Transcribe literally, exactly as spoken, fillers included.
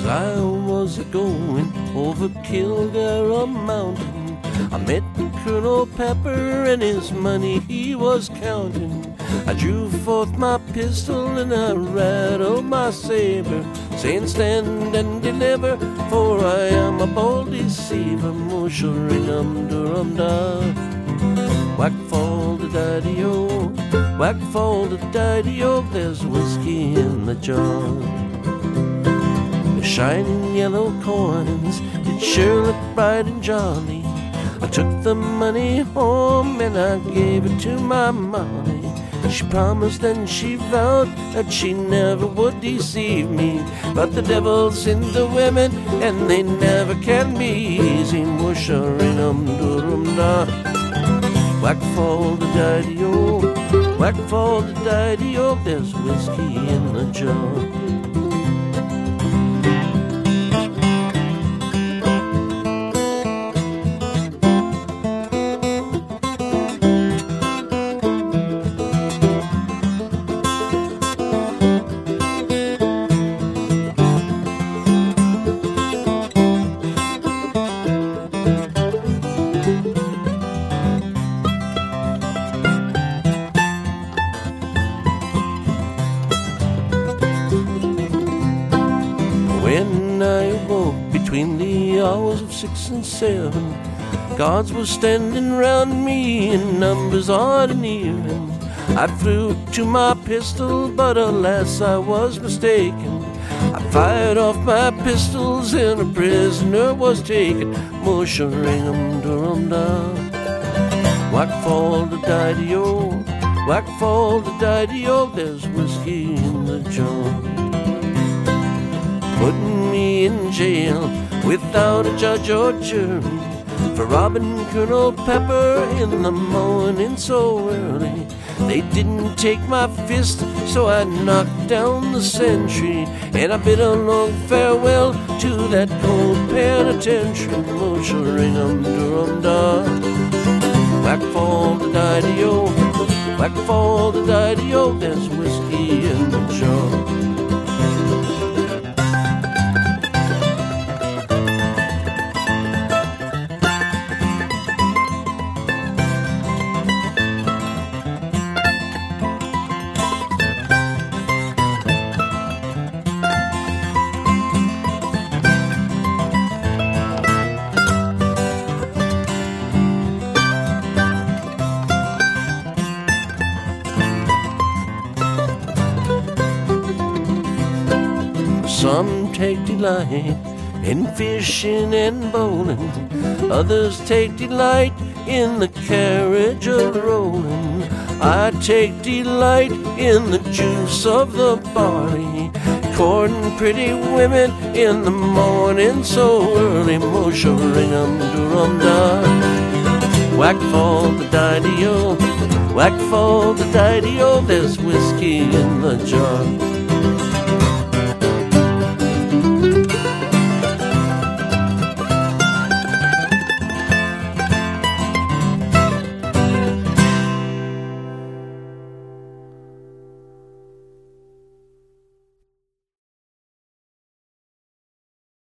As I was a-going over Kilgara Mountain, I met Colonel Pepper and his money he was counting. I drew forth my pistol and I rattled my saber, saying stand and deliver, for I am a bold deceiver. Musha-ring-dum-dum-da. Whack fall the daddy-o, whack fall the daddy-o, there's whiskey in the jar. The shining yellow coins did sure look bright and jolly. I took the money home and I gave it to my Molly. She promised and she vowed that she never would deceive me, but the devil's in the women and they never can be easy. Musha-ring-dum-dum-da. Whack fall the daddy-o, whack fall the daddy-o, there's whiskey in the jar. When I awoke between the hours of six and seven, guards were standing round me in numbers odd and even. I flew to my pistol, but alas I was mistaken. I fired off my pistols and a prisoner was taken. Musha-ring-dum-dum-da. Whack fall the daddy-o, whack fall the daddy-o, there's whiskey in the jar. Putting me in jail without a judge or jury for robbing Colonel Pepper in the morning so early. They didn't take my fist, so I knocked down the sentry, and I bid a long farewell to that cold penitentiary. Musha-ring-dum-dum-da. Whack fall the daddy-o, whack fall the daddy-o, there's whiskey in the jar. Some take delight in fishing and bowling, others take delight in the carriage of rolling. I take delight in the juice of the barley, courting pretty women in the morning so early. Musha-ring-dum-dum-da. Whack fall the daddy-o, whack fall the daddy-o, there's whiskey in the jar.